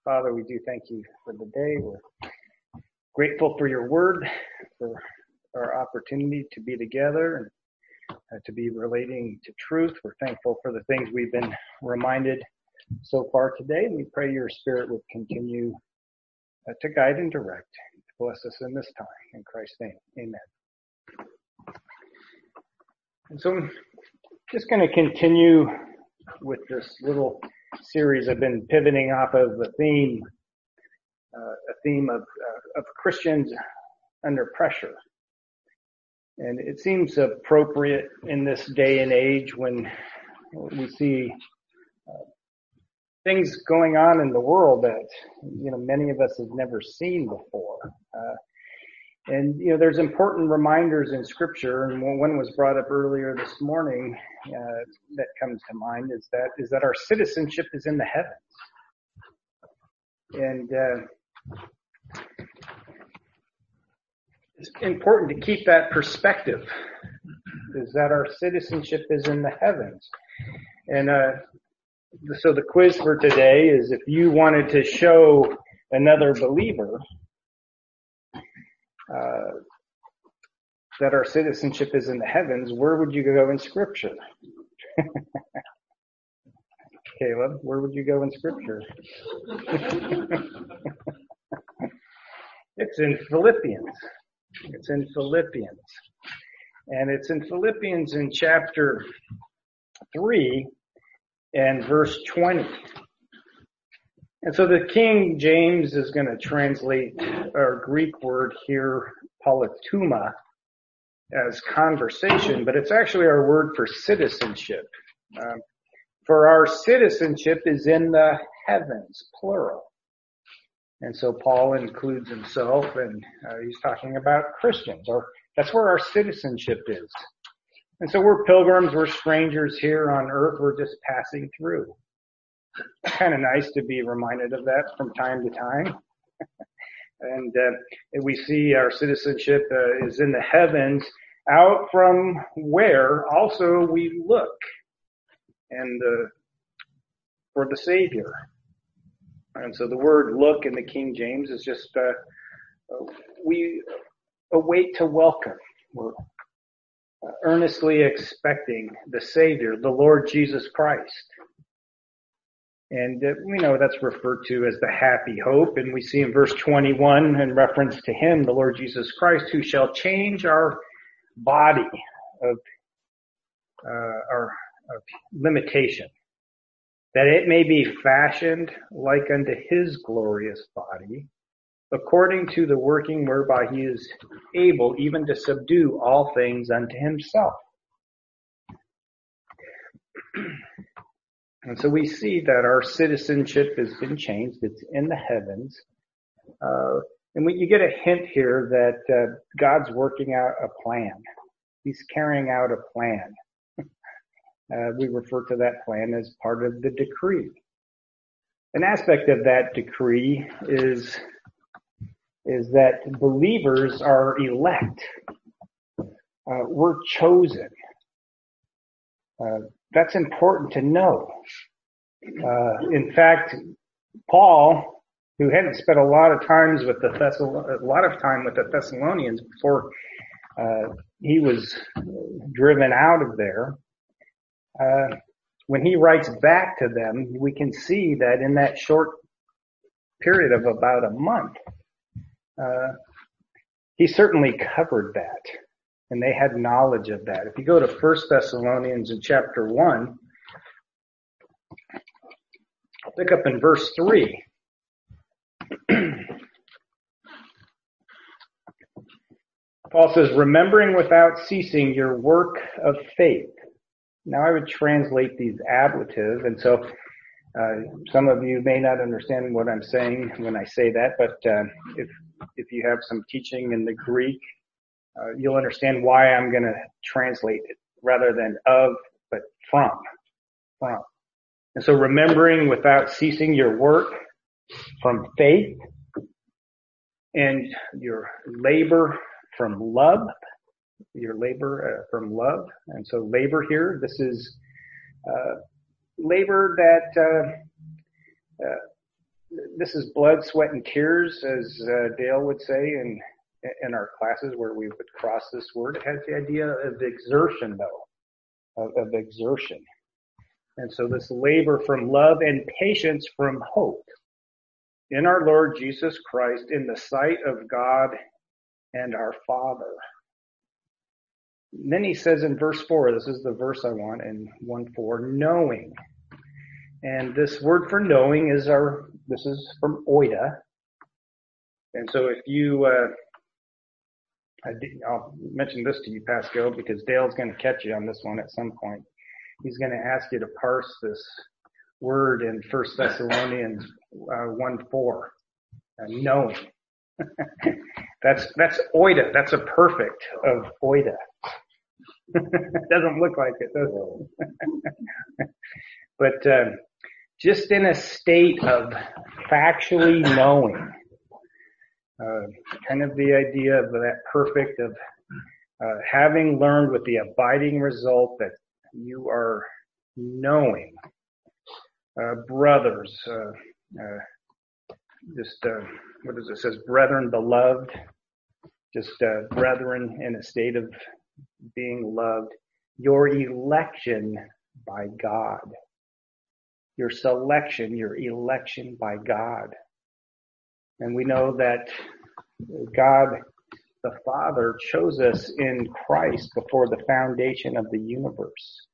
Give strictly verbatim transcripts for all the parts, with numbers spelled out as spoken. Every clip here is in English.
Father, we do thank you for the day. We're grateful for your word, for our opportunity to be together and uh, to be relating to truth. We're thankful for the things we've been reminded so far today. We pray your Spirit would continue uh, to guide and direct. Bless us in this time. In Christ's name, amen. And so I'm just going to continue with this little series. I've been pivoting off of the theme, uh, a theme of, uh, of Christians under pressure. And it seems appropriate in this day and age when we see uh, things going on in the world that, you know, many of us have never seen before. Uh, and, you know, there's important reminders in Scripture, and one was brought up earlier this morning uh, that comes to mind is that is that our citizenship is in the heavens. And uh, it's important to keep that perspective, is that our citizenship is in the heavens. And uh, so the quiz for today is, if you wanted to show another believer uh, that our citizenship is in the heavens, where would you go in Scripture? Caleb, where would you go in Scripture? It's in Philippians. It's in Philippians. And it's in Philippians in chapter three and verse twenty. And so the King James is going to translate our Greek word here, polituma, as conversation, but it's actually our word for citizenship. Um, for our citizenship is in the heavens, plural. And so Paul includes himself, and uh, he's talking about Christians, or that's where our citizenship is. And so we're pilgrims, we're strangers here on earth, we're just passing through. It's kind of nice to be reminded of that from time to time. And uh, we see our citizenship uh, is in the heavens, out from where also we look, and uh, for the Savior. And so the word look in the King James is just, uh, we await to welcome. We're uh, earnestly expecting the Savior, the Lord Jesus Christ. And uh, we know that's referred to as the happy hope. And we see in verse twenty-one, in reference to him, the Lord Jesus Christ, who shall change our body of, uh, our, of limitation, that it may be fashioned like unto his glorious body, according to the working whereby he is able even to subdue all things unto himself. And so we see that our citizenship has been changed. It's in the heavens. Uh, and we, you get a hint here that uh, God's working out a plan. He's carrying out a plan. Uh, we refer to that plan as part of the decree. An aspect of that decree is, is that believers are elect. Uh, we're chosen. Uh, that's important to know. Uh, in fact, Paul, who hadn't spent a lot of times with the Thessalon- a lot of time with the Thessalonians before uh, he was driven out of there, uh, when he writes back to them, we can see that in that short period of about a month, uh, he certainly covered that. And they had knowledge of that. If you go to First Thessalonians in chapter one, I'll pick up in verse three. Paul says, remembering without ceasing your work of faith. Now I would translate these ablative, and so uh, some of you may not understand what I'm saying when I say that, but uh, if if you have some teaching in the Greek, Uh, you'll understand why I'm going to translate it rather than of, but from, from. And so remembering without ceasing your work from faith and your labor from love, your labor uh, from love. And so labor here, this is uh, labor that uh, uh, this is blood, sweat, and tears, as uh, Dale would say in in our classes where we would cross this word. It has the idea of exertion, though, of, of exertion. And so this labor from love and patience from hope in our Lord Jesus Christ in the sight of God and our Father. And then he says in verse four, this is the verse I want in one four, knowing. And this word for knowing is our, this is from oida. And so if you, uh, I did, I'll mention this to you, Pascal, because Dale's going to catch you on this one at some point. He's going to ask you to parse this word in First Thessalonians uh, one four, uh, knowing. that's that's oida. That's a perfect of oida. It doesn't look like it, does it? But uh, just in a state of factually knowing. Uh, kind of the idea of that perfect of uh, having learned with the abiding result that you are knowing. Uh, brothers, uh, uh, just, uh, what does it says? Brethren beloved, just uh, brethren in a state of being loved. Your election by God. Your selection, your election by God. And we know that God, the Father, chose us in Christ before the foundation of the universe.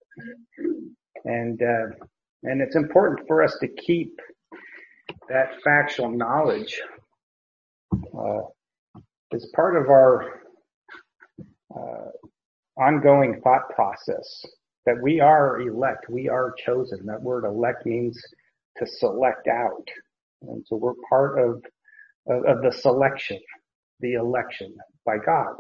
And uh, and it's important for us to keep that factual knowledge uh, as part of our uh, ongoing thought process, that we are elect, we are chosen. That word elect means to select out. And so we're part of, of, of the selection, the election by God.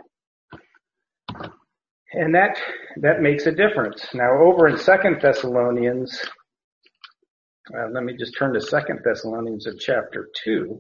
And that, that makes a difference. Now over in Second Thessalonians, uh, let me just turn to Second Thessalonians of chapter two.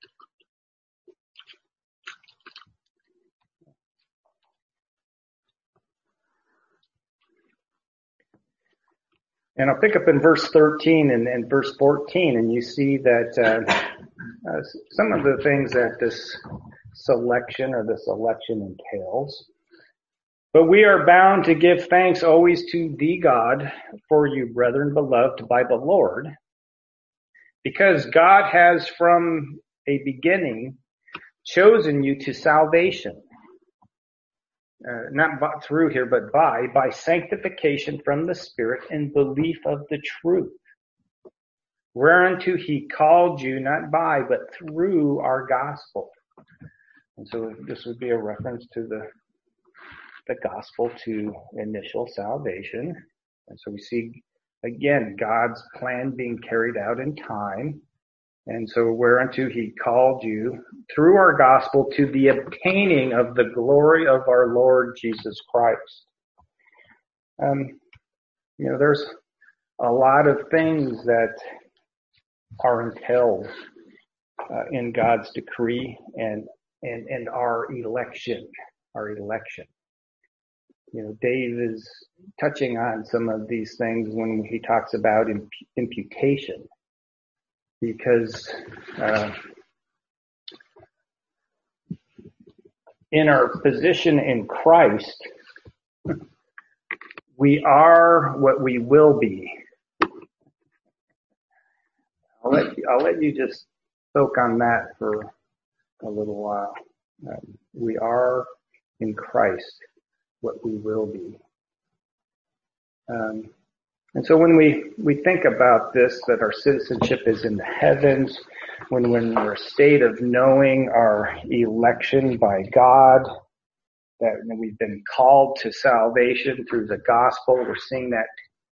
And I'll pick up in verse thirteen and, and verse fourteen, and you see that uh, uh, some of the things that this selection or this election entails. But we are bound to give thanks always to thee, God, for you, brethren, beloved by the Lord, because God has from a beginning chosen you to salvation. Uh, not by, through here, but by, by sanctification from the Spirit and belief of the truth, whereunto he called you, not by, but through our gospel. And so this would be a reference to the, the gospel to initial salvation. And so we see, again, God's plan being carried out in time. And so whereunto he called you through our gospel to the obtaining of the glory of our Lord Jesus Christ. Um, you know, there's a lot of things that are entailed uh, in God's decree and, and, and our election, our election. You know, Dave is touching on some of these things when he talks about imp- imputation. Because uh, in our position in Christ, we are what we will be. I'll let you, I'll let you just soak on that for a little while. Um, we are in Christ what we will be. Um, And so when we, we think about this, that our citizenship is in the heavens, when, when we're a state of knowing our election by God, that we've been called to salvation through the gospel, we're seeing that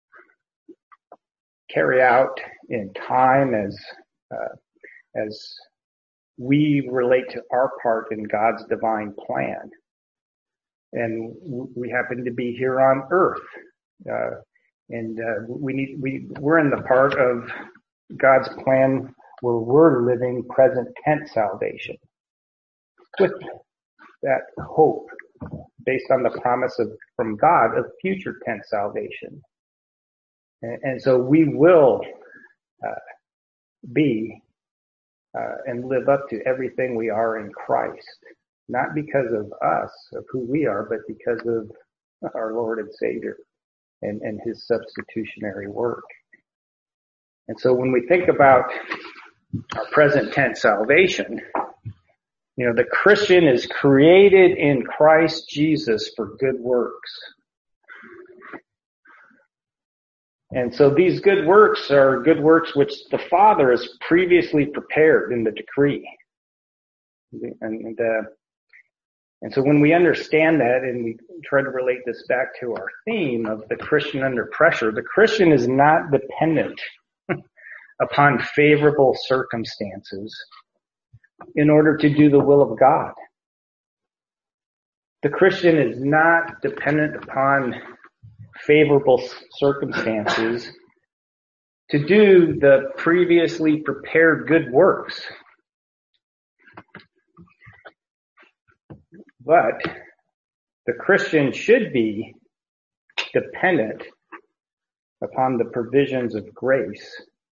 carry out in time as, uh, as we relate to our part in God's divine plan. And we happen to be here on earth. Uh, And uh, we need we we're in the part of God's plan where we're living present tense salvation with that hope based on the promise of from God of future tense salvation, and, and so we will uh, be uh, and live up to everything we are in Christ, not because of us, of who we are, but because of our Lord and Savior and, and his substitutionary work. And so when we think about our present tense salvation, you know, the Christian is created in Christ Jesus for good works. And so these good works are good works which the Father has previously prepared in the decree. And, uh, and so when we understand that and we try to relate this back to our theme of the Christian under pressure, the Christian is not dependent upon favorable circumstances in order to do the will of God. The Christian is not dependent upon favorable circumstances to do the previously prepared good works. But the Christian should be dependent upon the provisions of grace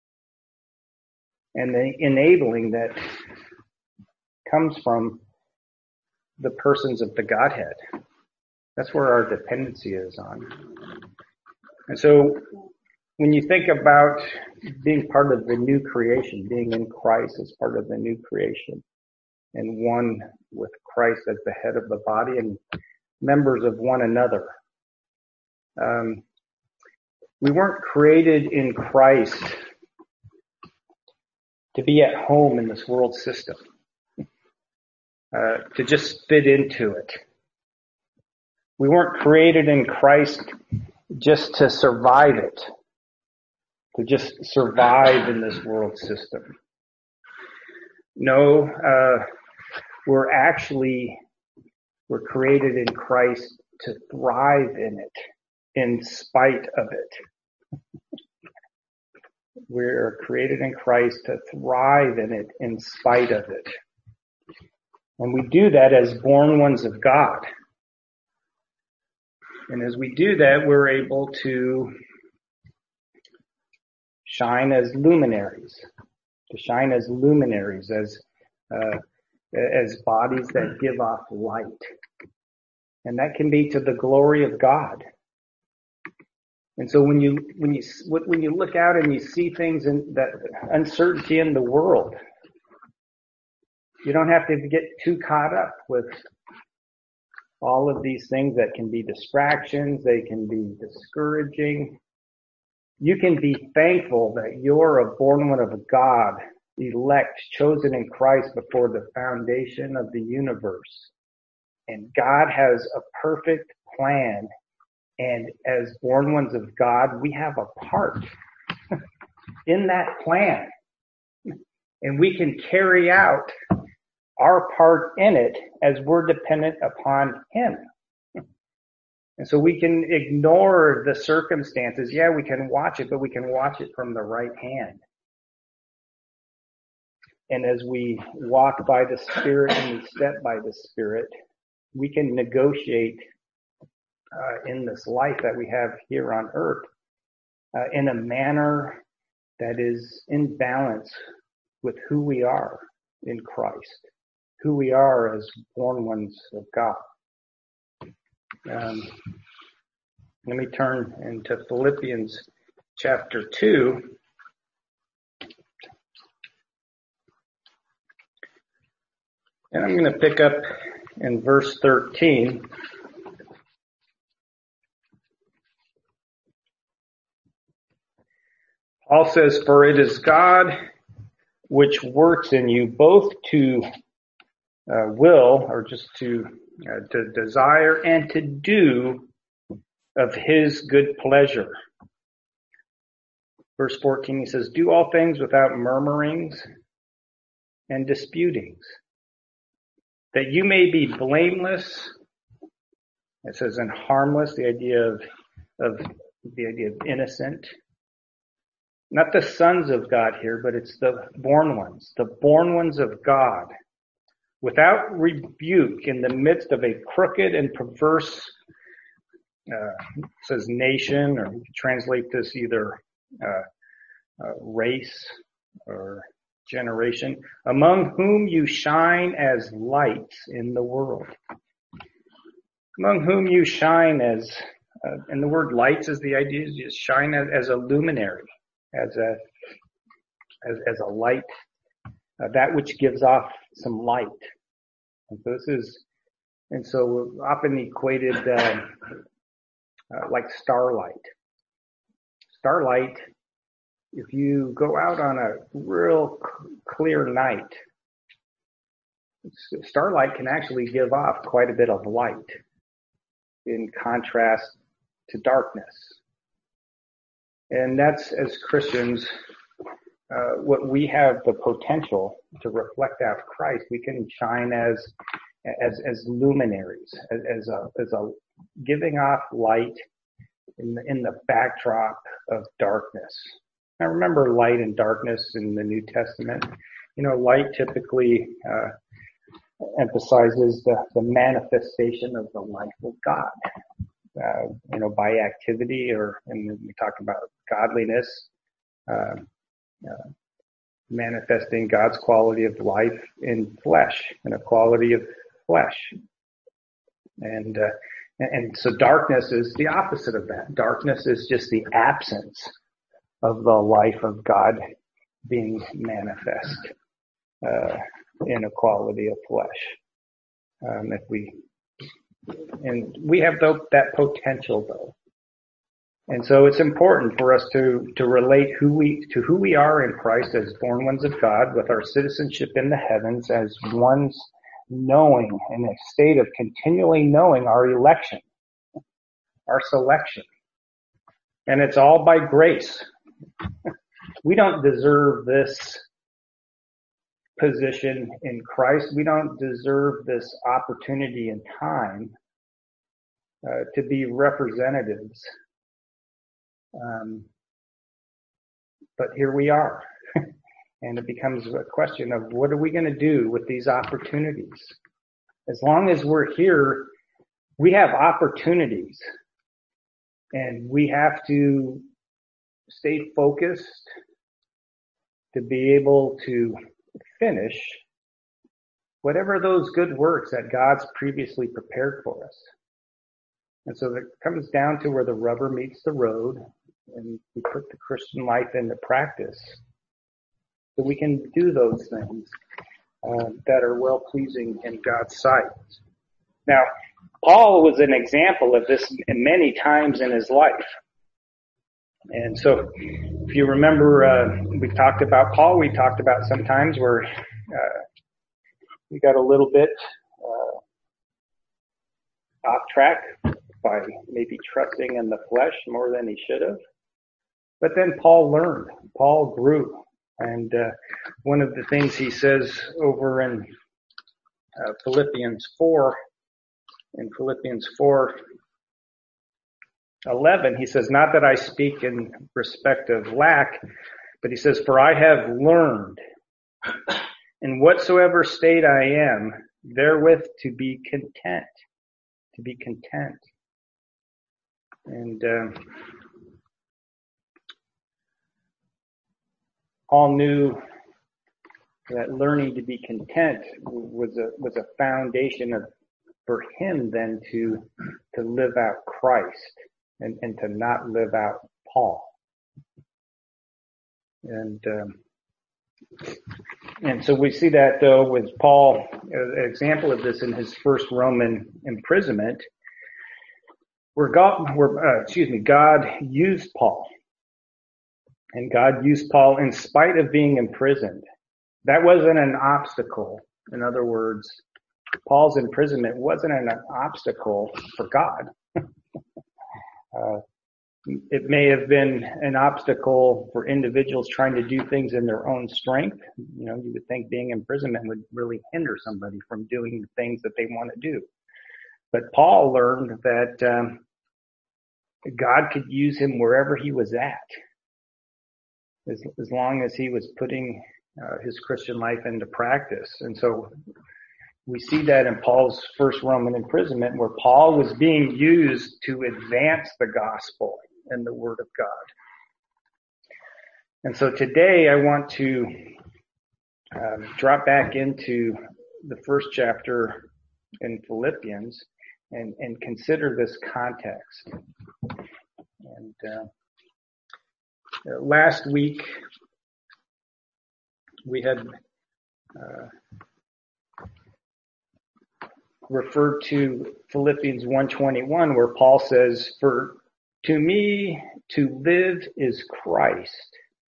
and the enabling that comes from the persons of the Godhead. That's where our dependency is on. And so when you think about being part of the new creation, being in Christ as part of the new creation, and one with Christ as the head of the body and members of one another, um, we weren't created in Christ to be at home in this world system, uh, to just fit into it. We weren't created in Christ just to survive it, to just survive in this world system. No, uh, we're actually, we're created in Christ to thrive in it, in spite of it. We're created in Christ to thrive in it, in spite of it. And we do that as born ones of God. And as we do that, we're able to shine as luminaries, to shine as luminaries, as uh, as bodies that give off light. And that can be to the glory of God. And so when you when you when you look out and you see things in that uncertainty in the world, you don't have to get too caught up with all of these things that can be distractions, they can be discouraging. You can be thankful that you're a born one of God, elect, chosen in Christ before the foundation of the universe. And God has a perfect plan. And as born ones of God, we have a part in that plan. And we can carry out our part in it as we're dependent upon him. And so we can ignore the circumstances. Yeah, we can watch it, but we can watch it from the right hand. And as we walk by the Spirit and we step by the Spirit, we can negotiate uh, in this life that we have here on earth uh, in a manner that is in balance with who we are in Christ, who we are as born ones of God. Um, let me turn into Philippians chapter two. And I'm going to pick up in verse thirteen. Paul says, "For it is God which works in you both to uh, will," or just to uh, to desire and to do of his good pleasure. Verse fourteen, he says, "Do all things without murmurings and disputings, that you may be blameless," it says, "and harmless," the idea of, of the idea of innocent. Not the sons of God here, but it's the born ones, the born ones of God, without rebuke in the midst of a crooked and perverse, uh, it says nation, or you can translate this either uh, uh, race or generation, among whom you shine as lights in the world. Among whom you shine as, uh, and the word lights is the idea, is just shine as, as a luminary, as a, as, as a light, uh, that which gives off some light. And so this is, and so often equated, uh, uh, like starlight. Starlight, if you go out on a real clear night, starlight can actually give off quite a bit of light in contrast to darkness. And that's, as Christians, uh, what we have the potential to reflect out Christ. We can shine as as as luminaries, as, as a as a giving off light in the, in the backdrop of darkness. Now remember light and darkness in the New Testament. You know, light typically uh, emphasizes the, the manifestation of the life of God. Uh, you know, by activity, or and we talk about godliness, uh, uh, manifesting God's quality of life in flesh, in a quality of flesh. And uh, and so darkness is the opposite of that. Darkness is just the absence of the life of God being manifest uh, in a quality of flesh. Um, if we and we have the, that potential though, and so it's important for us to to relate who we to who we are in Christ as born ones of God, with our citizenship in the heavens, as ones knowing, in a state of continually knowing our election, our selection. And it's all by grace. We don't deserve this position in Christ. We don't deserve this opportunity and time uh, to be representatives. Um, but here we are. And it becomes a question of what are we going to do with these opportunities? As long as we're here, we have opportunities, and we have to stay focused to be able to finish whatever those good works that God's previously prepared for us. And so it comes down to where the rubber meets the road, and we put the Christian life into practice so we can do those things uh, that are well-pleasing in God's sight. Now, Paul was an example of this many times in his life. And so if you remember, uh, we talked about Paul, we talked about sometimes where uh, he got a little bit uh, off track by maybe trusting in the flesh more than he should have. But then Paul learned. Paul grew. And uh, one of the things he says over in uh, Philippians four, in Philippians four eleven, he says, not that I speak in respect of lack, but he says, for I have learned in whatsoever state I am, therewith to be content, to be content. And um, Paul knew that learning to be content was a was a foundation of for him then to to live out Christ and, and to not live out Paul. And um, and so we see that though with Paul, an example of this in his first Roman imprisonment, where God, where uh, excuse me, God used Paul. And God used Paul in spite of being imprisoned. That wasn't an obstacle. In other words, Paul's imprisonment wasn't an obstacle for God. uh, it may have been an obstacle for individuals trying to do things in their own strength. You know, you would think being in imprisonment would really hinder somebody from doing the things that they want to do. But Paul learned that um, God could use him wherever he was at. As, as long as he was putting uh, his Christian life into practice. And so we see that in Paul's first Roman imprisonment, where Paul was being used to advance the gospel and the word of God. And so today I want to um, drop back into the first chapter in Philippians and, and consider this context. And uh, last week we had uh, referred to Philippians one twenty-one, where Paul says, "For to me to live is Christ,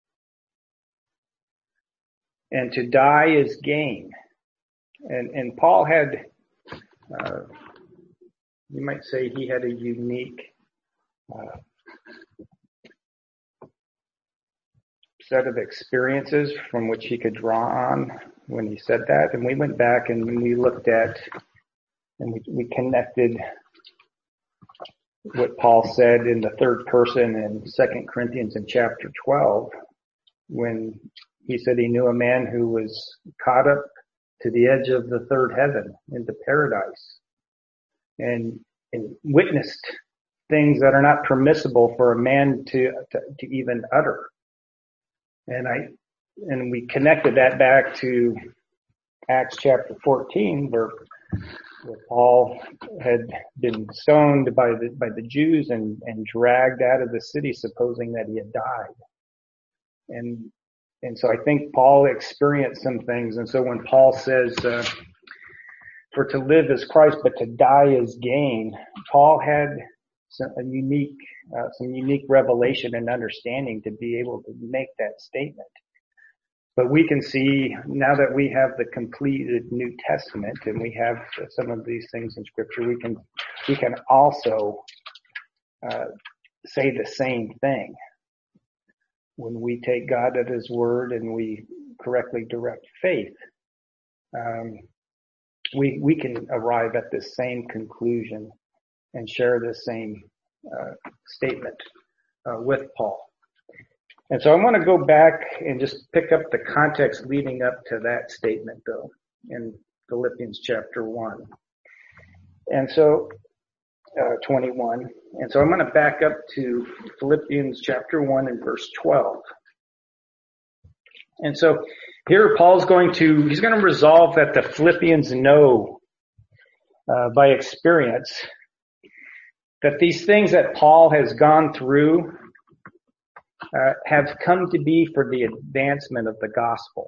and to die is gain." And and Paul had, uh, you might say, he had a unique uh, set of experiences from which he could draw on when he said that. And we went back and we looked at and we, we connected what Paul said in the third person in Second Corinthians in chapter twelve, when he said he knew a man who was caught up to the edge of the third heaven into paradise and, and witnessed things that are not permissible for a man to, to, to even utter. And I, and we connected that back to Acts chapter fourteen, where, where Paul had been stoned by the, by the Jews and, and dragged out of the city, supposing that he had died. And, and so I think Paul experienced some things. And so when Paul says, uh, for to live is Christ, but to die is gain, Paul had some, a unique, uh, some unique revelation and understanding to be able to make that statement. But we can see now that we have the completed New Testament and we have some of these things in Scripture, we can, we can also, uh, say the same thing. When we take God at His word and we correctly direct faith, um, we we can arrive at the same conclusion and share the same uh, statement uh, with Paul. And so I want to go back and just pick up the context leading up to that statement, though, in Philippians chapter one. And so, uh, twenty-one. And so I'm going to back up to Philippians chapter one and verse twelve. And so here Paul's going to, he's going to resolve that the Philippians know uh, by experience that these things that Paul has gone through uh, have come to be for the advancement of the gospel.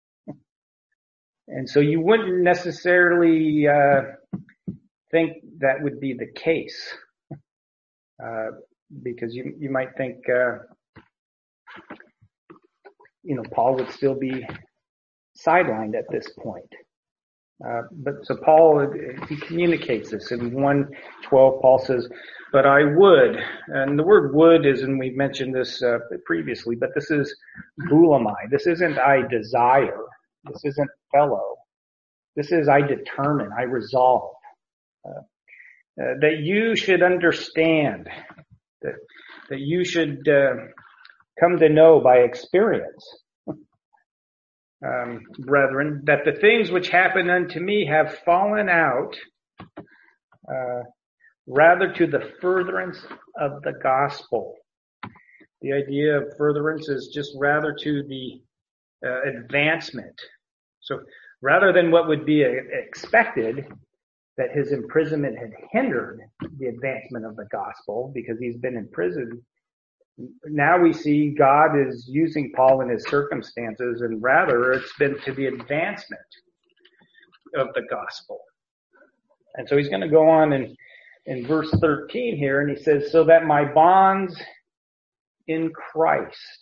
And so you wouldn't necessarily uh, think that would be the case. Uh, because you, you might think, uh, you know, Paul would still be sidelined at this point. Uh, but so Paul, he communicates this in one twelve. Paul says, "But I would," and the word "would" is, and we've mentioned this uh, previously, but this is boulamai. This isn't "I desire." This isn't "fellow." This is "I determine." I resolve. Uh, Uh, that you should understand, that that you should uh, come to know by experience, um, brethren, that the things which happen unto me have fallen out uh, rather to the furtherance of the gospel. The idea of furtherance is just rather to the uh, advancement. So rather than what would be expected, that his imprisonment had hindered the advancement of the gospel because he's been in prison. Now we see God is using Paul in his circumstances, and rather it's been to the advancement of the gospel. And so he's going to go on in, in verse thirteen here, and he says, "So that my bonds in Christ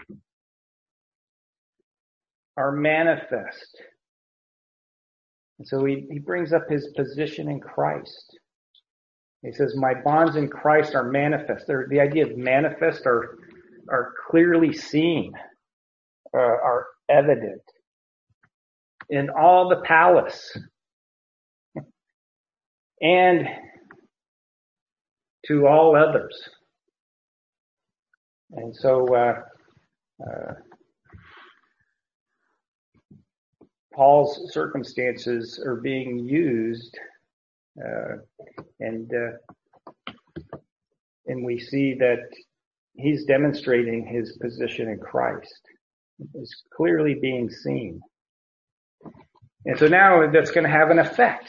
are manifest." And so he, he brings up his position in Christ. He says, "My bonds in Christ are manifest." They're, the idea of manifest are, are clearly seen, uh, are evident in all the palace and to all others. And so, uh, uh, Paul's circumstances are being used, uh, and uh, and we see that he's demonstrating his position in Christ. It's clearly being seen. And so now that's going to have an effect.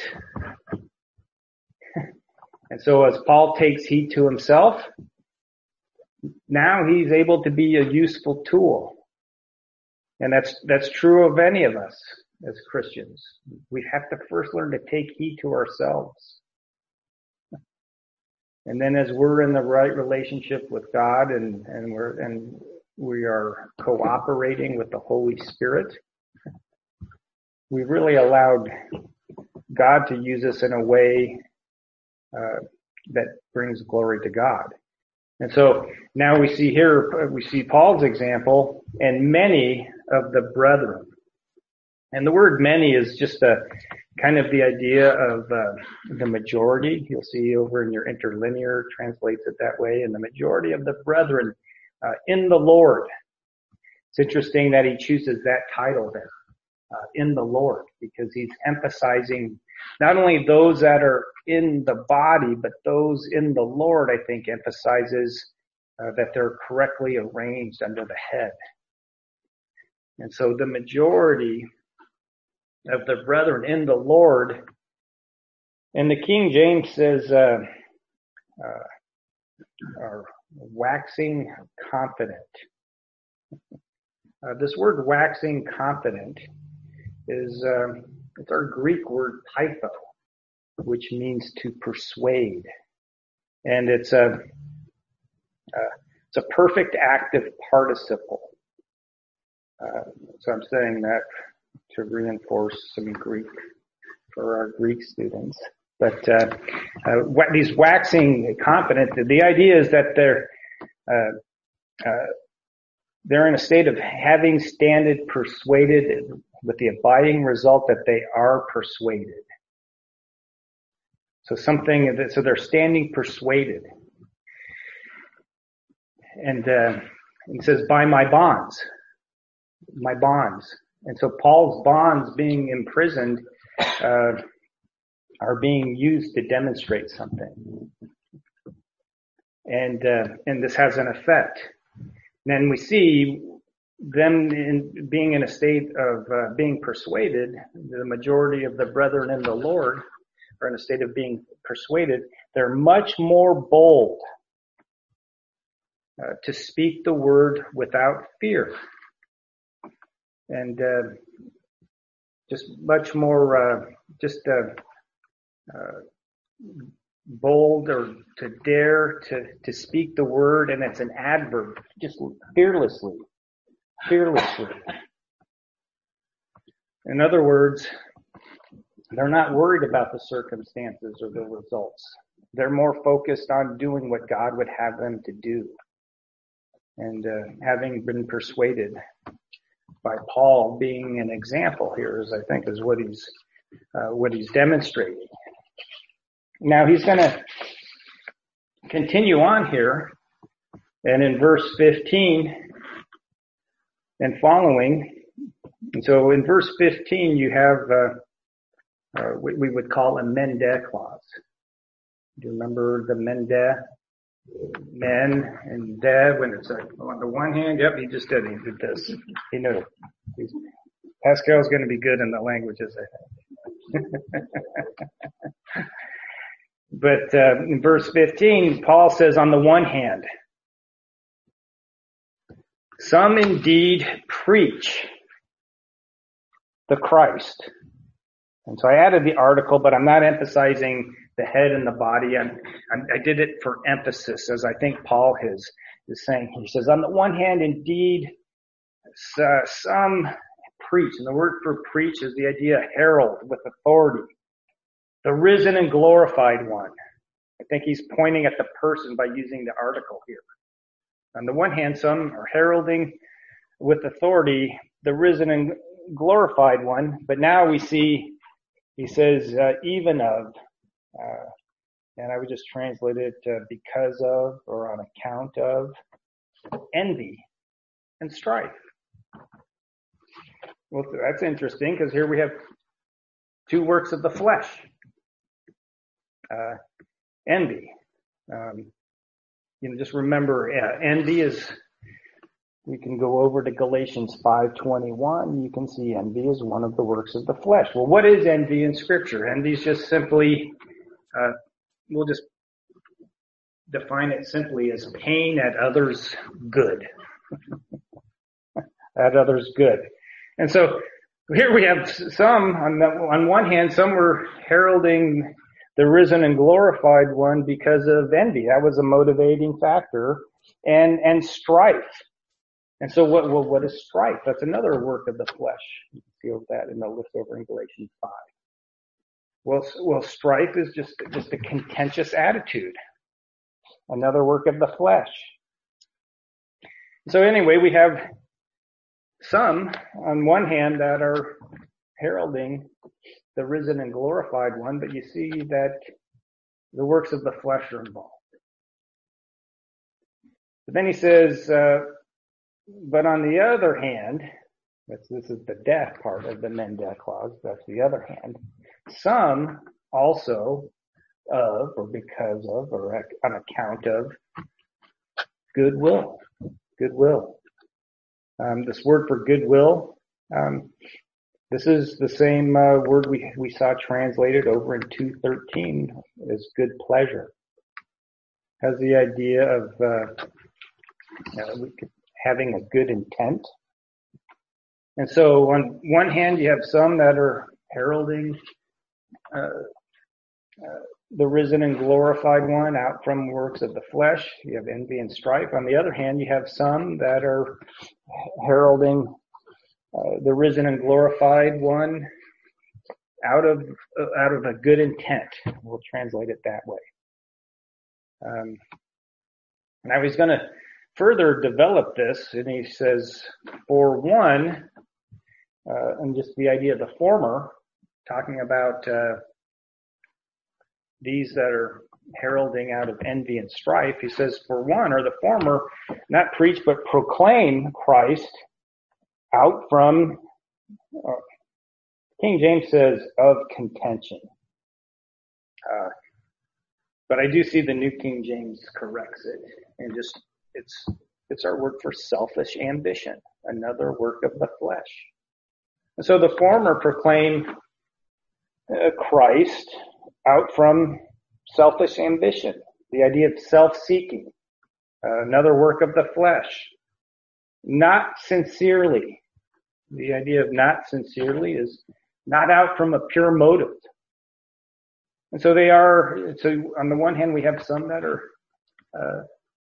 And so as Paul takes heed to himself, now he's able to be a useful tool. And that's, that's true of any of us as Christians. We have to first learn to take heed to ourselves. And then as we're in the right relationship with God and, and we're, and we are cooperating with the Holy Spirit, we really allowed God to use us in a way uh, that brings glory to God. And so now we see here, we see Paul's example and many of the brethren. And the word many is just a kind of the idea of uh, the majority. You'll see over in your interlinear translates it that way. And the majority of the brethren uh, in the Lord. It's interesting that he chooses that title there, uh, in the Lord, because he's emphasizing not only those that are in the body, but those in the Lord, I think, emphasizes uh, that they're correctly arranged under the head. And so the majority of the brethren in the Lord, and the King James says, uh, uh, are waxing confident. Uh, this word waxing confident is, um, it's our Greek word typho, which means to persuade. And it's a, uh, it's a perfect active participle. Uh, so I'm saying that to reinforce some Greek for our Greek students. But, uh, uh what, these waxing confident, the idea is that they're, uh, uh, they're in a state of having standed persuaded with the abiding result that they are persuaded. So something, that, so they're standing persuaded. And, uh, he says, by my bonds, my bonds. And so Paul's bonds being imprisoned, uh, are being used to demonstrate something. And, uh, and this has an effect. And then we see them in being in a state of uh, being persuaded. The majority of the brethren in the Lord are in a state of being persuaded. They're much more bold uh, to speak the word without fear. And uh, just much more, uh, just uh, uh, bold or to dare to, to speak the word, and it's an adverb, just fearlessly, fearlessly. In other words, they're not worried about the circumstances or the results. They're more focused on doing what God would have them to do. And uh, having been persuaded by Paul being an example here, is I think is what he's uh, what he's demonstrating. Now he's going to continue on here, and in verse fifteen and following. And so in verse fifteen, you have uh, uh, what we would call a mende clause. Do you remember the mende? Men and de, when it's like on the one hand, yep, he just did, he did this. He knew. He's, Pascal's going to be good in the languages, I think. But uh, in verse fifteen, Paul says, on the one hand, some indeed preach the Christ. And so I added the article, but I'm not emphasizing the head and the body. I'm, I'm, I did it for emphasis, as I think Paul is, is saying. He says, on the one hand, indeed, uh, some preach. And the word for preach is the idea of herald with authority. The risen and glorified one. I think he's pointing at the person by using the article here. On the one hand, some are heralding with authority the risen and glorified one. But now we see, he says, uh, even of, uh, and I would just translate it uh, because of or on account of envy and strife. Well, that's interesting because here we have two works of the flesh. Uh, envy. Um, you know, just remember, uh, envy is We can go over to Galatians five twenty-one. You can see envy is one of the works of the flesh. Well, what is envy in Scripture? Envy is just simply, uh, we'll just define it simply as pain at others' good. At others' good. And so here we have some, on, the, on one hand, some were heralding the risen and glorified one because of envy. That was a motivating factor. And, and strife. And so what, what, what is strife? That's another work of the flesh. You can feel that in the list over in Galatians five. Well, well, strife is just, just a contentious attitude. Another work of the flesh. So anyway, we have some, on one hand, that are heralding the risen and glorified one, but you see that the works of the flesh are involved. But then he says, uh, but on the other hand, that's, this is the death part of the men-death clause, that's the other hand, some also of, or because of, or on account of goodwill. Goodwill. Um, this word for goodwill, um, this is the same uh, word we we saw translated over in two thirteen as good pleasure. Has the idea of uh, uh, having a good intent. And so on one hand, you have some that are heralding uh, uh, the risen and glorified one out from works of the flesh. You have envy and strife. On the other hand, you have some that are heralding uh, the risen and glorified one out of uh, out of a good intent. We'll translate it that way. Um, now he's going to further develop this, and he says, for one, uh, and just the idea of the former, talking about uh, these that are heralding out of envy and strife, he says, for one, or the former, not preach but proclaim Christ out from, uh, King James says, of contention. Uh, but I do see the New King James corrects it, and just, it's, it's our word for selfish ambition, another work of the flesh. And so the former proclaim uh, Christ out from selfish ambition, the idea of self-seeking, uh, another work of the flesh. Not sincerely. The idea of not sincerely is not out from a pure motive. And so they are, so on the one hand, we have some that are uh,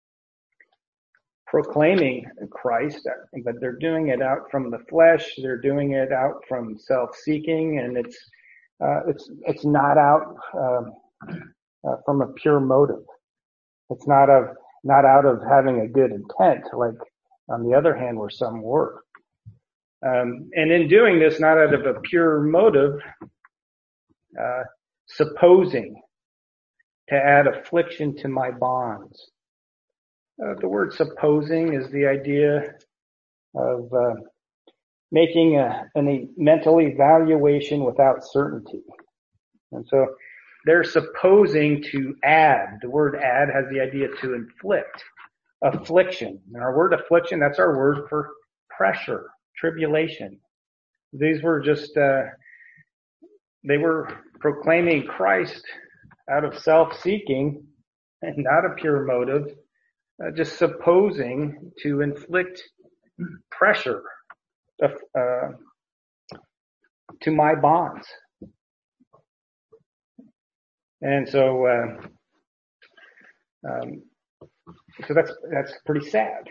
proclaiming Christ, but they're doing it out from the flesh. They're doing it out from self-seeking, and it's uh, it's it's not out um, uh, from a pure motive. It's not of not out of having a good intent, like on the other hand, where some were. Um, and in doing this, not out of a pure motive, uh, supposing to add affliction to my bonds. Uh, the word supposing is the idea of uh, making a, a mental evaluation without certainty. And so they're supposing to add. The word add has the idea to inflict. Affliction. And our word affliction, that's our word for pressure, tribulation. These were just, uh, they were proclaiming Christ out of self-seeking and not a pure motive, uh, just supposing to inflict pressure uh, uh, to my bonds. And so, uh, um, so that's that's pretty sad.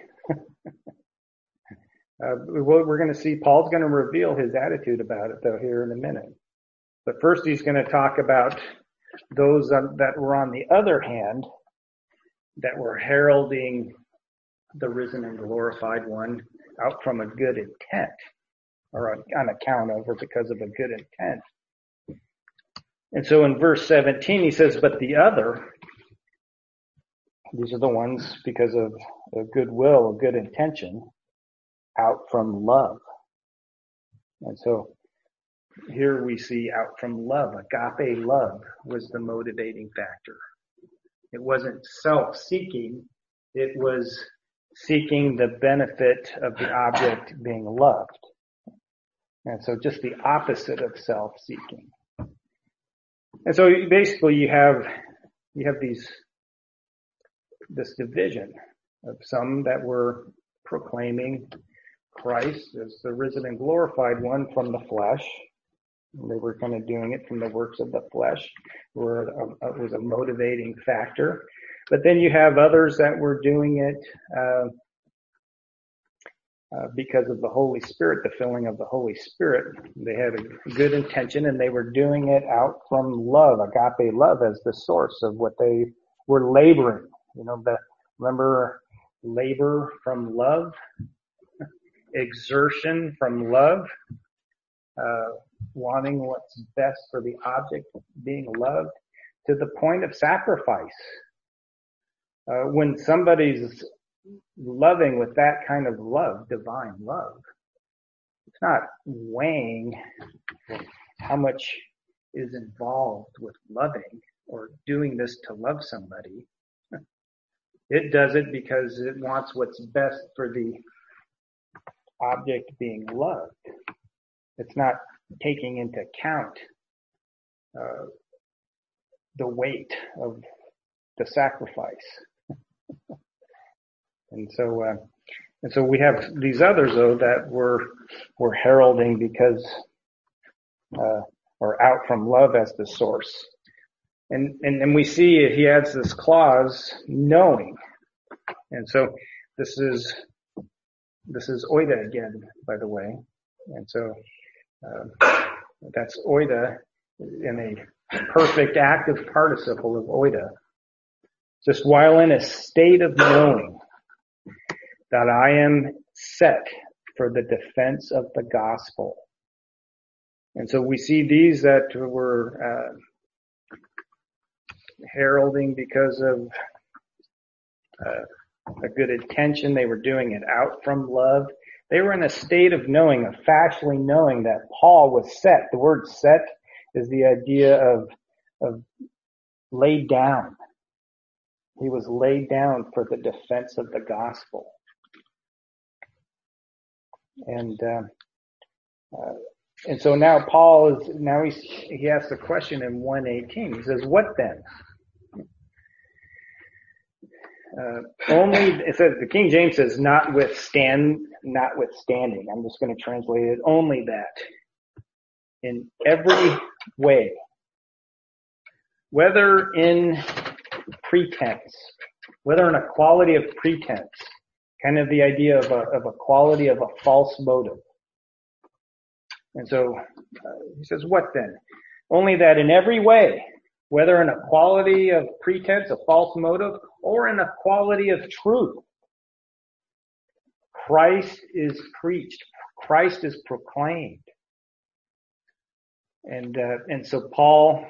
uh, we're going to see Paul's going to reveal his attitude about it, though, here in a minute. But first, he's going to talk about those um, that were on the other hand, that were heralding the risen and glorified one out from a good intent, or on, on account of, or because of a good intent. And so in verse seventeen, he says, but the other, these are the ones because of a goodwill, a good intention, out from love. And so here we see out from love. Agape love was the motivating factor. It wasn't self-seeking. It was seeking the benefit of the object being loved. And so just the opposite of self-seeking. And so basically you have, you have these, this division of some that were proclaiming Christ as the risen and glorified one from the flesh. And they were kind of doing it from the works of the flesh, where it was a motivating factor. But then you have others that were doing it uh, uh, because of the Holy Spirit, the filling of the Holy Spirit. They had a good intention, and they were doing it out from love, agape love, as the source of what they were laboring. You know, the remember labor from love, exertion from love, uh, wanting what's best for the object being loved, to the point of sacrifice. Uh, when somebody's loving with that kind of love, divine love, it's not weighing how much is involved with loving or doing this to love somebody. It does it because it wants what's best for the object being loved. It's not taking into account uh, the weight of the sacrifice. And so, uh, and so we have these others though that were were heralding because, uh, or out from love as the source. And, and and we see he adds this clause, knowing. And so this is this is oida again, by the way. And so uh, that's oida in a perfect active participle of oida. Just while in a state of knowing that I am set for the defense of the gospel. And so we see these that were uh, heralding because of uh, a good intention. They were doing it out from love. They were in a state of knowing, of factually knowing that Paul was set. The word set is the idea of, of laid down. He was laid down for the defense of the gospel. And, uh, uh, and so now Paul is, now he's, he asks a question in one eighteen. He says, what then? Uh, only, it says, the King James says, notwithstand, notwithstanding. I'm just going to translate it. Only that in every way, whether in pretense, whether in a quality of pretense, kind of the idea of a, of a quality of a false motive. And so uh, he says, what then? Only that in every way, whether in a quality of pretense, a false motive, or in a quality of truth, Christ is preached. Christ is proclaimed. And, uh, and so Paul,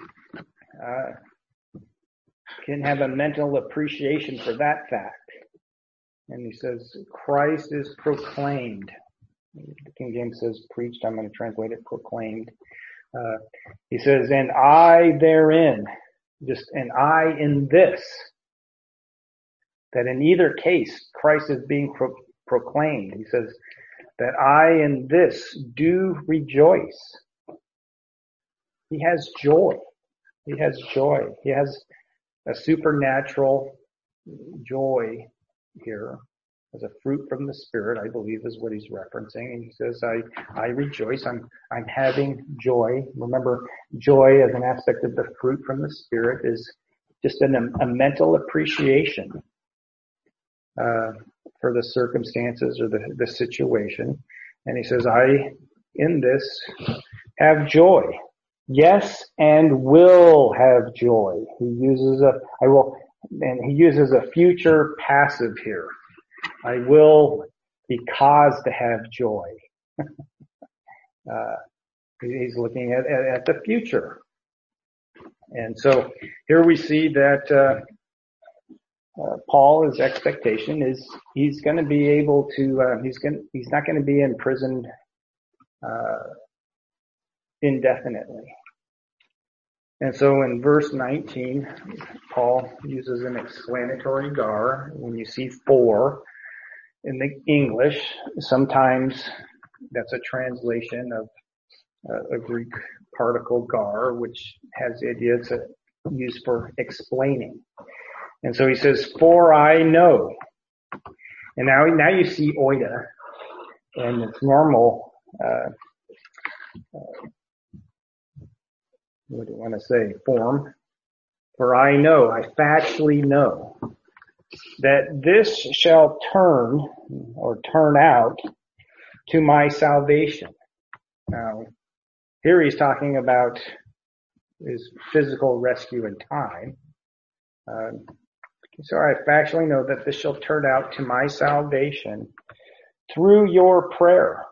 uh, can have a mental appreciation for that fact. And he says, Christ is proclaimed. The King James says preached. I'm going to translate it proclaimed. Uh, he says, and I therein, just, and I in this, that in either case, Christ is being pro- proclaimed. He says, that I in this do rejoice. He has joy. He has joy. He has a supernatural joy here as a fruit from the Spirit, I believe is what he's referencing. And he says, I, I rejoice. I'm, I'm having joy. Remember, joy as an aspect of the fruit from the Spirit is just an, a mental appreciation, uh, for the circumstances or the, the situation. And he says, I, in this, have joy. Yes, and will have joy. He uses a, I will, and he uses a future passive here. I will because to have joy. uh, he's looking at, at, at the future. And so here we see that, uh, uh, Paul's expectation is he's going to be able to, uh, he's going, he's not going to be imprisoned, uh, indefinitely. And so in verse nineteen, Paul uses an explanatory gar. When you see for, in the English, sometimes that's a translation of uh, a Greek particle gar, which has the idea it's a, used for explaining. And so he says, for I know. And now, now you see oida in its normal, uh, uh, what do you want to say, form. For I know, I factually know that this shall turn or turn out to my salvation. Now, here he's talking about his physical rescue in time. Um, so I factually know that this shall turn out to my salvation through your prayer.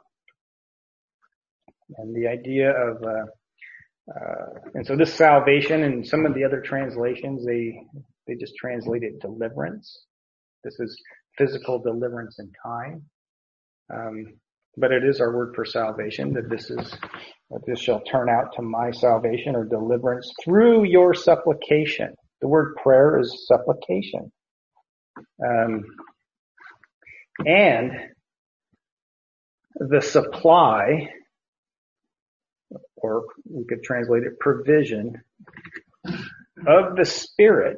And the idea of, uh, uh, and so this salvation and some of the other translations, they, they just translate it deliverance. This is physical deliverance in time. Um, but it is our word for salvation, that this is, that this shall turn out to my salvation or deliverance through your supplication. The word prayer is supplication. Um, and the supply, or we could translate it provision, of the Spirit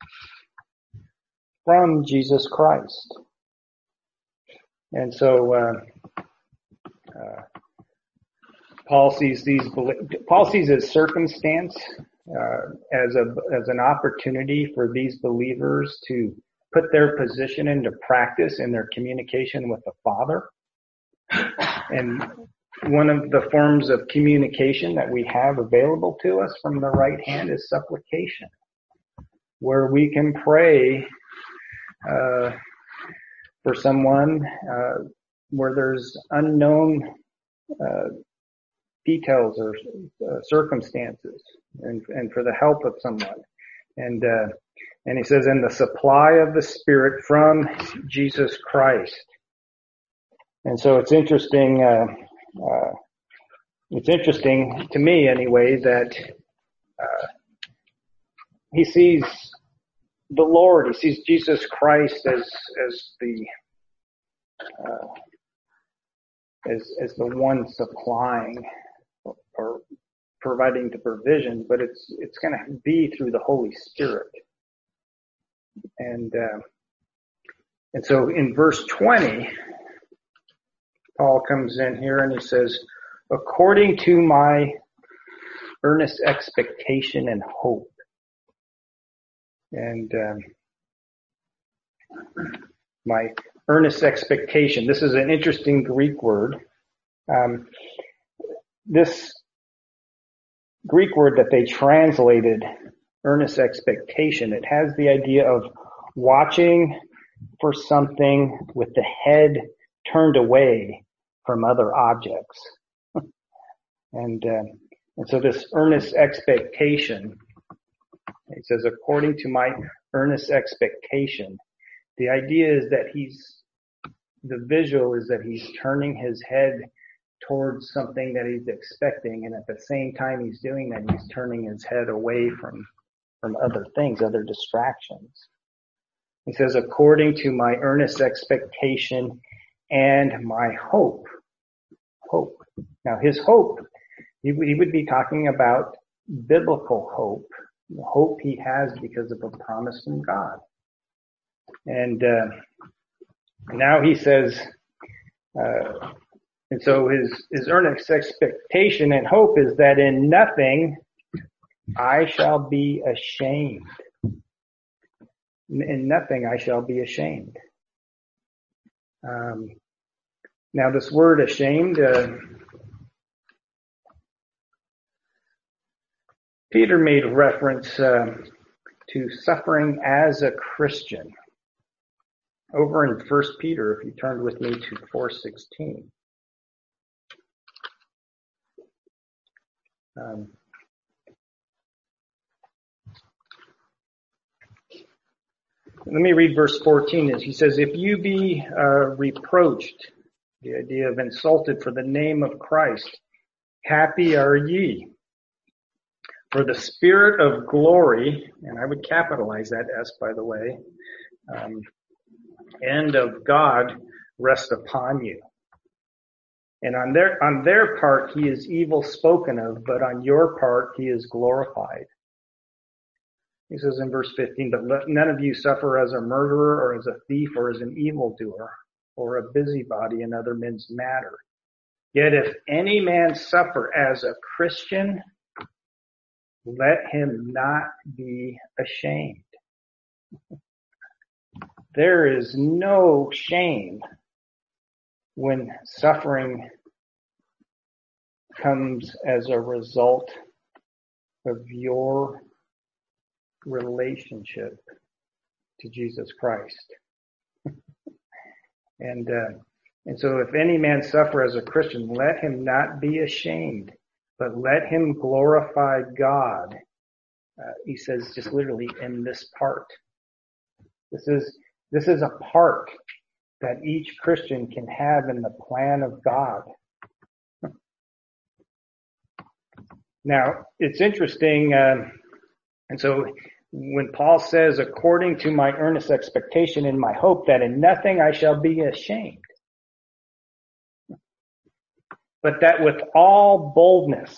from Jesus Christ. And so, uh, uh, Paul sees these, Paul sees his circumstance, uh, as a, as an opportunity for these believers to put their position into practice in their communication with the Father. And one of the forms of communication that we have available to us from the right hand is supplication, where we can pray, uh, for someone, uh, where there's unknown, uh, details or uh, circumstances, and, and for the help of someone. And, uh, and he says, in the supply of the Spirit from Jesus Christ. And so it's interesting, uh, uh, it's interesting to me anyway, that, uh, he sees the Lord, he sees Jesus Christ as, as the, uh, as, as the one supplying or providing the provision, but it's, it's going to be through the Holy Spirit. And, uh, and so in verse twenty, Paul comes in here and he says, according to my earnest expectation and hope. And, um, my earnest expectation. This is an interesting Greek word. Um, this Greek word that they translated earnest expectation, it has the idea of watching for something with the head turned away from other objects. and, uh, and so this earnest expectation, it says, according to my earnest expectation, the idea is that he's, the visual is that he's turning his head towards something that he's expecting, and at the same time he's doing that, he's turning his head away from, from other things, other distractions. He says, according to my earnest expectation and my hope. Hope. Now his hope, he, he would be talking about biblical hope, the hope he has because of a promise from God. And uh, now he says, uh, and so his, his earnest expectation and hope is that in nothing I shall be ashamed. In nothing I shall be ashamed. Um, now this word ashamed, uh, Peter made reference uh, to suffering as a Christian. Over in First Peter, if you turned with me to four sixteen. Um, let me read verse fourteen. As he says, if you be uh, reproached, the idea of insulted for the name of Christ, happy are ye. For the Spirit of glory, and I would capitalize that S, by the way, um, and of God rest upon you. And on their, on their part, he is evil spoken of, but on your part, he is glorified. He says in verse fifteen, but let none of you suffer as a murderer or as a thief or as an evildoer or a busybody in other men's matter. Yet if any man suffer as a Christian, let him not be ashamed. There is no shame when suffering comes as a result of your relationship to Jesus Christ. and uh, and so if any man suffer as a Christian, let him not be ashamed, but let him glorify God. Uh, he says just literally in this part. This is this is a part that each Christian can have in the plan of God. Now, it's interesting, uh, and so when Paul says, according to my earnest expectation and my hope that in nothing I shall be ashamed, but that with all boldness,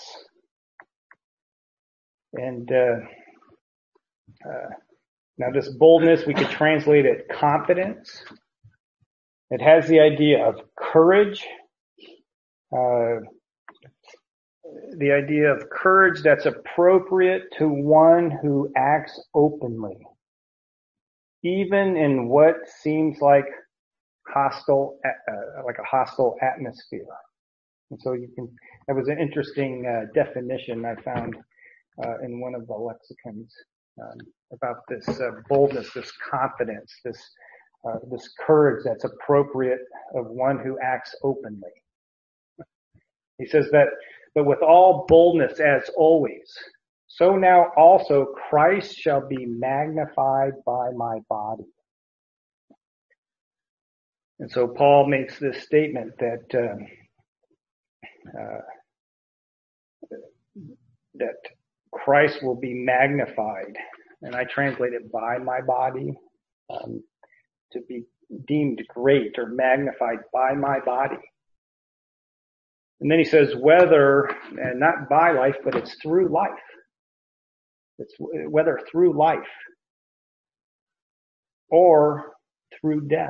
and uh, uh, now this boldness, we could translate it confidence. It has the idea of courage, uh, the idea of courage that's appropriate to one who acts openly, even in what seems like hostile, uh, like a hostile atmosphere. And so you can, that was an interesting uh, definition I found uh, in one of the lexicons um, about this uh, boldness, this confidence, this uh, this courage that's appropriate of one who acts openly. He says that, but with all boldness as always, so now also Christ shall be magnified by my body. And so Paul makes this statement that uh, uh, that Christ will be magnified, and I translate it by my body, um, to be deemed great or magnified by my body. And then he says whether, and not by life, but it's through life. It's whether through life or through death.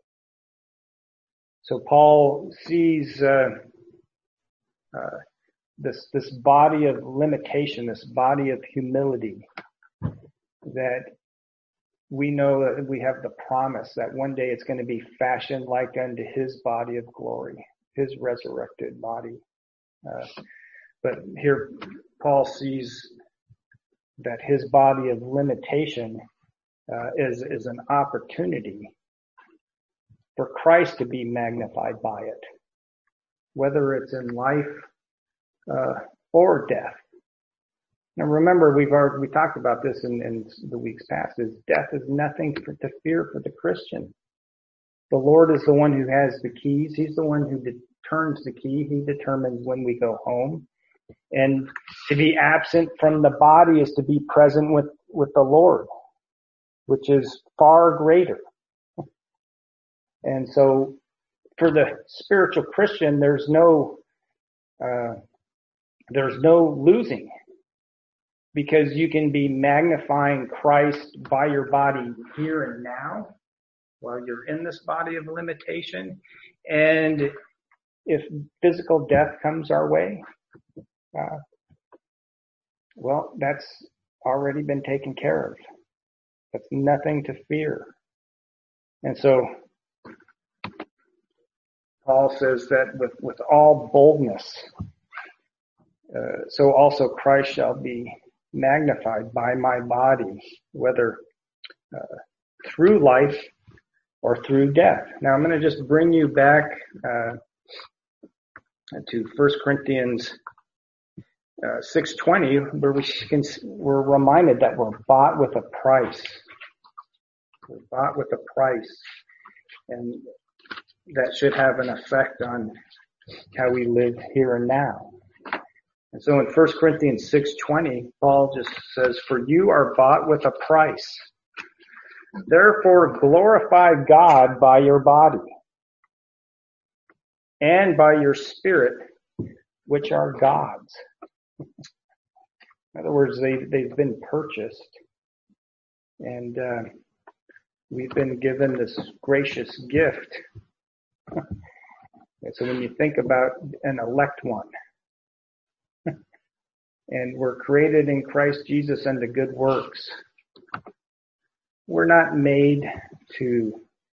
So Paul sees uh, uh, this this body of limitation, this body of humility, that we know that we have the promise that one day it's going to be fashioned like unto his body of glory, his resurrected body. Uh, but here Paul sees that his body of limitation uh, is, is an opportunity for Christ to be magnified by it, whether it's in life uh, or death. Now remember, we've already, we talked about this in, in the weeks past, is death is nothing for, to fear for the Christian. The Lord is the one who has the keys. He's the one who de- turns the key. He determines when we go home. And to be absent from the body is to be present with, with the Lord, which is far greater. And so for the spiritual Christian, there's no, uh, there's no losing, because you can be magnifying Christ by your body here and now while you're in this body of limitation. And if physical death comes our way, uh, well, that's already been taken care of. That's nothing to fear. And so Paul says that with, with all boldness, uh, so also Christ shall be magnified by my body, whether uh, through life or through death. Now I'm going to just bring you back uh, to First Corinthians uh, six twenty, where we can, we're reminded that we're bought with a price. We're bought with a price, and that should have an effect on how we live here and now. And so in First Corinthians six twenty, Paul just says, for you are bought with a price. Therefore glorify God by your body. and by your Spirit, which are God's. In other words, they, they've been purchased, and uh, we've been given this gracious gift. And so when you think about an elect one, and we're created in Christ Jesus unto good works, we're not made to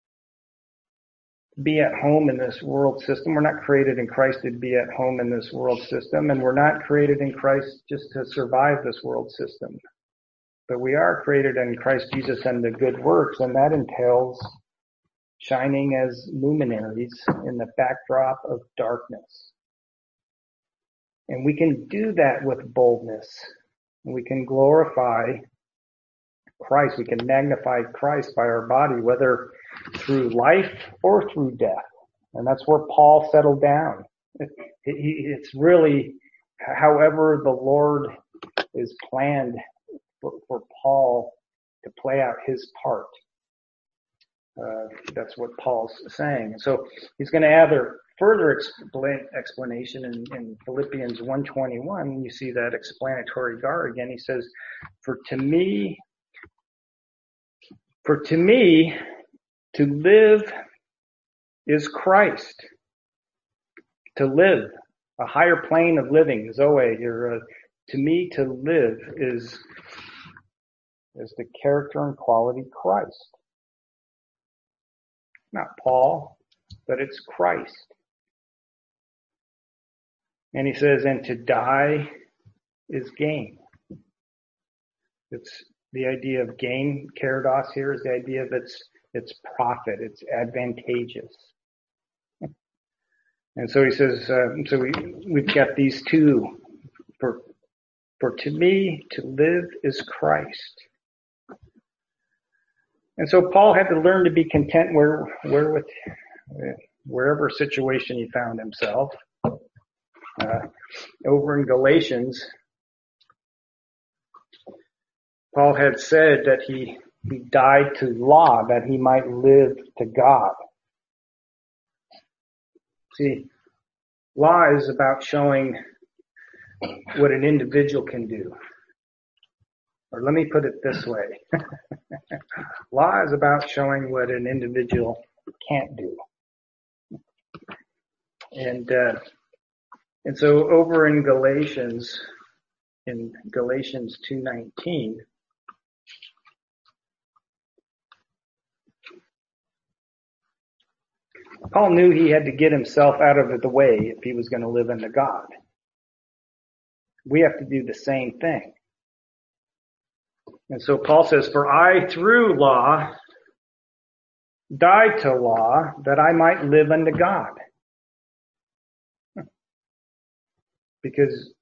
be at home in this world system. We're not created in Christ to be at home in this world system, and we're not created in Christ just to survive this world system. But we are created in Christ Jesus unto good works, and that entails shining as luminaries in the backdrop of darkness. And we can do that with boldness. We can glorify Christ. We can magnify Christ by our body, whether through life or through death. And that's where Paul settled down. It, it, it's really however the Lord is planned for, for Paul to play out his part. Uh, that's what Paul's saying. So he's going to add a further explain, explanation in, in Philippians one twenty-one. You see that explanatory gar again. He says, "For to me, for to me, to live is Christ. To live, a higher plane of living, Zoe. You're, uh, to me, to live is is the character and quality Christ." Not Paul, but it's Christ. And he says, and to die is gain. It's the idea of gain. Kerados here is the idea of it's, it's profit. It's advantageous. And so he says, uh, so we, we've got these two. For, for to me, to live is Christ. And so Paul had to learn to be content where, where with, wherever situation he found himself. Uh, over in Galatians, Paul had said that he, he died to law that he might live to God. See, law is about showing what an individual can do. Or let me put it this way. Law is about showing what an individual can't do. And uh, and so over in Galatians, in Galatians two nineteen, Paul knew he had to get himself out of the way if he was going to live unto God. We have to do the same thing. And so Paul says, "For I, through law, died to law, that I might live unto God." Because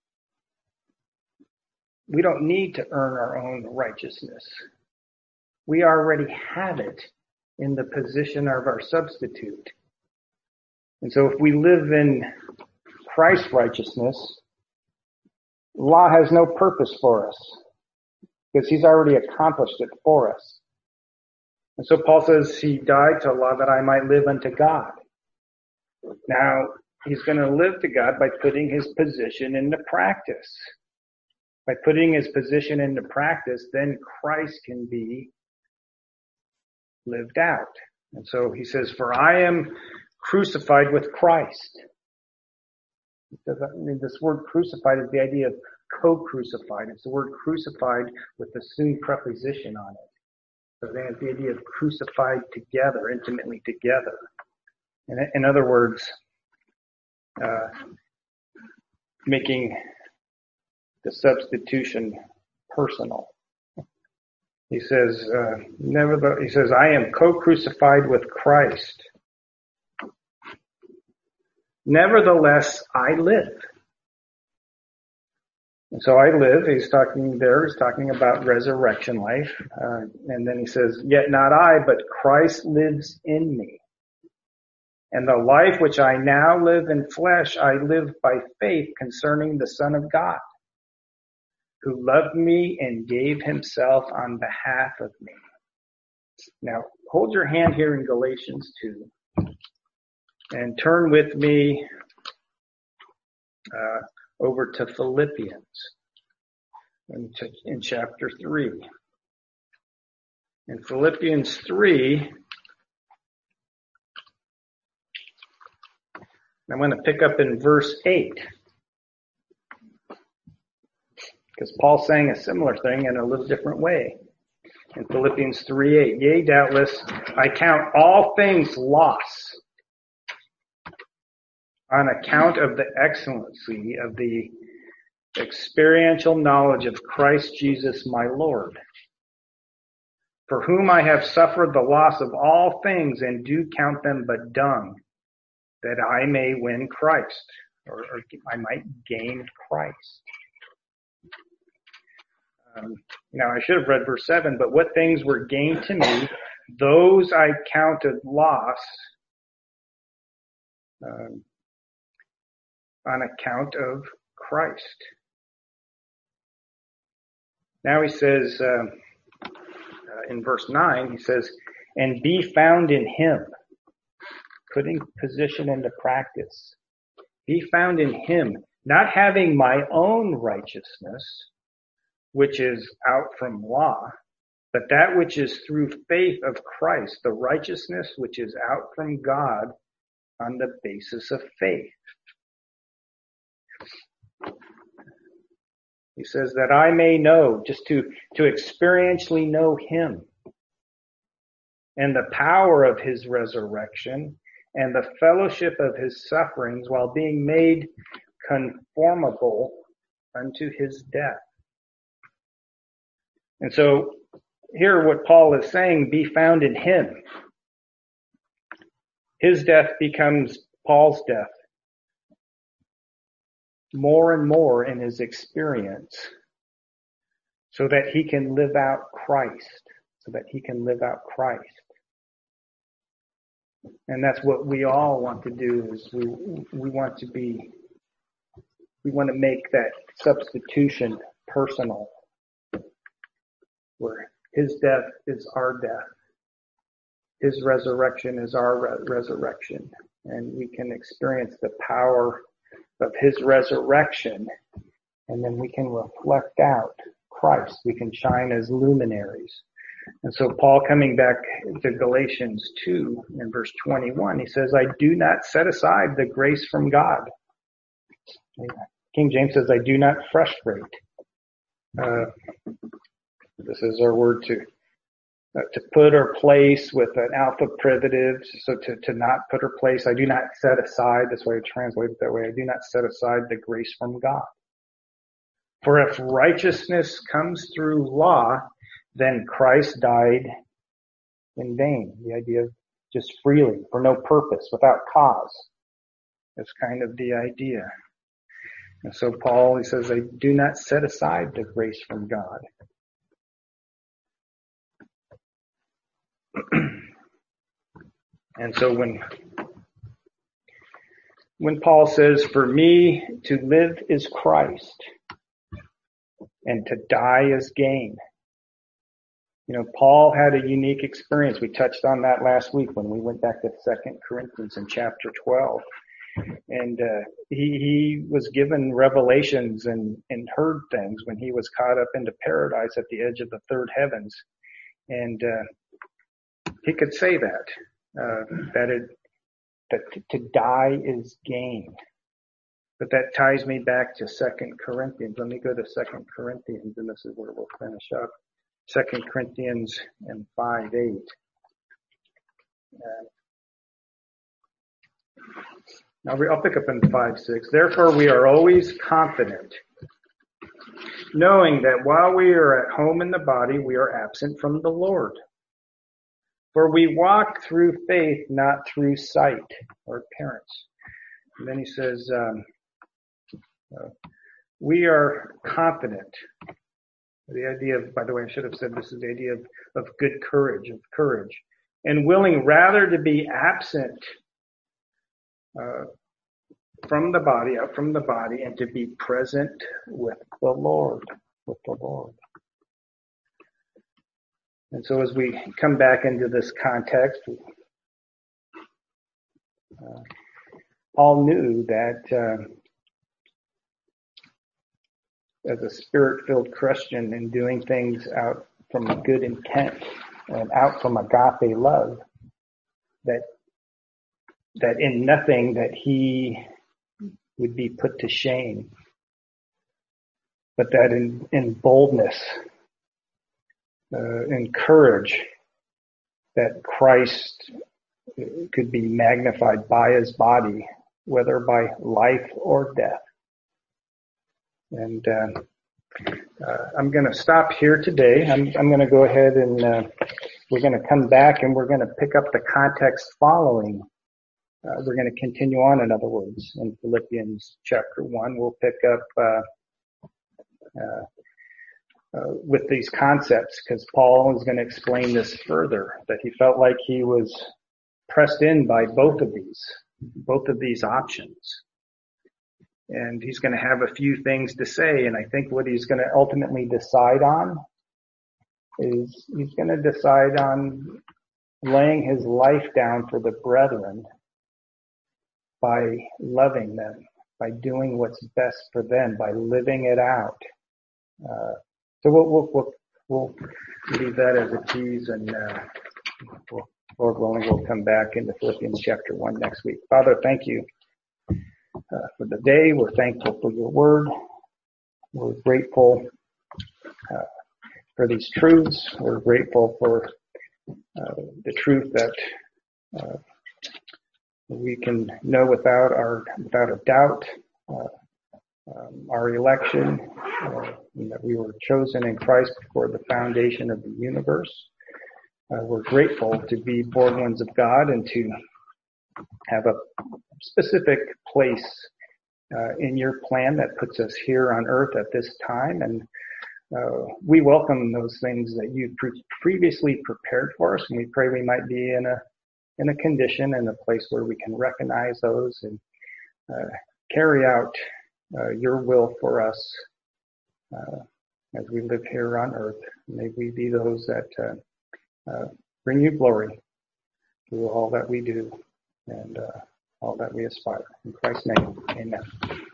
we don't need to earn our own righteousness. We already have it in the position of our substitute. And so if we live in Christ's righteousness, law has no purpose for us, because he's already accomplished it for us. And so Paul says he died to law that I might live unto God. Now, he's going to live to God by putting his position into practice. By putting his position into practice, then Christ can be lived out. And so he says, "For I am crucified with Christ." Because, I mean, this word crucified is the idea of co-crucified. It's the word crucified with the soon preposition on it. So they have the idea of crucified together, intimately together. In, in other words, uh, making the substitution personal. He says, uh, never. He says, "I am co-crucified with Christ. Nevertheless, I live." And so I live, he's talking there, he's talking about resurrection life. Uh, and then he says, "Yet not I, but Christ lives in me. And the life which I now live in flesh, I live by faith concerning the Son of God, who loved me and gave himself on behalf of me." Now, hold your hand here in Galatians two. And turn with me uh, over to Philippians in, in chapter three. In Philippians three, I'm going to pick up in verse eight. Because Paul's saying a similar thing in a little different way. In Philippians three eight, yea, doubtless, I count all things loss on account of the excellency of the experiential knowledge of Christ Jesus my Lord, for whom I have suffered the loss of all things and do count them but dung, that I may win Christ, or, or I might gain Christ. Um, now I should have read verse seven, but what things were gained to me, those I counted loss um, on account of Christ. Now he says, um, uh, in verse nine, he says, and be found in him, putting position into practice. Be found in him, not having my own righteousness, which is out from law, but that which is through faith of Christ, the righteousness which is out from God on the basis of faith. He says that I may know, just to, to experientially know him and the power of his resurrection and the fellowship of his sufferings while being made conformable unto his death. And so here what Paul is saying, be found in him. His death becomes Paul's death. More and more in his experience, so that he can live out Christ, so that he can live out Christ. And that's what we all want to do, is we we want to be, we want to make that substitution personal, where his death is our death, his resurrection is our re- resurrection, and we can experience the power of his resurrection, and then we can reflect out Christ. We can shine as luminaries. And so Paul, coming back to Galatians two in verse twenty-one, he says, I do not set aside the grace from God. King James says, I do not frustrate. Uh, this is our word to uh, to put or place with an alpha privative. So to, to not put or place, I do not set aside. That's why I translate it that way. I do not set aside the grace from God. For if righteousness comes through law, then Christ died in vain. The idea of just freely, for no purpose, without cause. That's kind of the idea. And so Paul, he says, I do not set aside the grace from God. And so when when Paul says, for me to live is Christ and to die is gain. You know, Paul had a unique experience. We touched on that last week when we went back to Second Corinthians in chapter twelve. And uh, he, he was given revelations and, and heard things when he was caught up into paradise at the edge of the third heavens. And uh, he could say that, uh, that, it, that to die is gain. But that ties me back to Second Corinthians. Let me go to Second Corinthians, and this is where we'll finish up. Second Corinthians and five eight. Uh, now I'll pick up in five six. Therefore we are always confident, knowing that while we are at home in the body, we are absent from the Lord. For we walk through faith, not through sight or appearance. And then he says, um, uh, we are confident. The idea of, by the way, I should have said this is the idea of, of good courage, of courage, and willing rather to be absent uh, from the body, out from the body, and to be present with the Lord, with the Lord. And so as we come back into this context, uh, Paul knew that uh, as a spirit-filled Christian and doing things out from a good intent and out from agape love, that that in nothing that he would be put to shame, but that in, in boldness, uh, in courage, that Christ could be magnified by his body, whether by life or death. And uh, uh, I'm going to stop here today. I'm, I'm going to go ahead and uh, we're going to come back and we're going to pick up the context following. Uh, we're going to continue on, in other words, in Philippians chapter one. We'll pick up uh, uh, uh, with these concepts because Paul is going to explain this further, that he felt like he was pressed in by both of these, both of these options. And he's going to have a few things to say. And I think what he's going to ultimately decide on is he's going to decide on laying his life down for the brethren by loving them, by doing what's best for them, by living it out. Uh, so we'll, we'll, we'll, we'll leave that as a tease, and uh, we'll, Lord willing, we'll come back into Philippians chapter one next week. Father, thank you uh, for the day. We're thankful for your word. We're grateful uh, for these truths. We're grateful for uh, the truth that uh, we can know without our without a doubt uh, um, our election, uh, and that we were chosen in Christ before the foundation of the universe. Uh, we're grateful to be born ones of God and to have a specific place uh, in your plan that puts us here on earth at this time. And uh, we welcome those things that you've pre- previously prepared for us, and we pray we might be in a in a condition and a place where we can recognize those and uh, carry out uh, your will for us uh, as we live here on earth. May we be those that uh, uh, bring you glory through all that we do and uh, all that we aspire. In Christ's name, amen.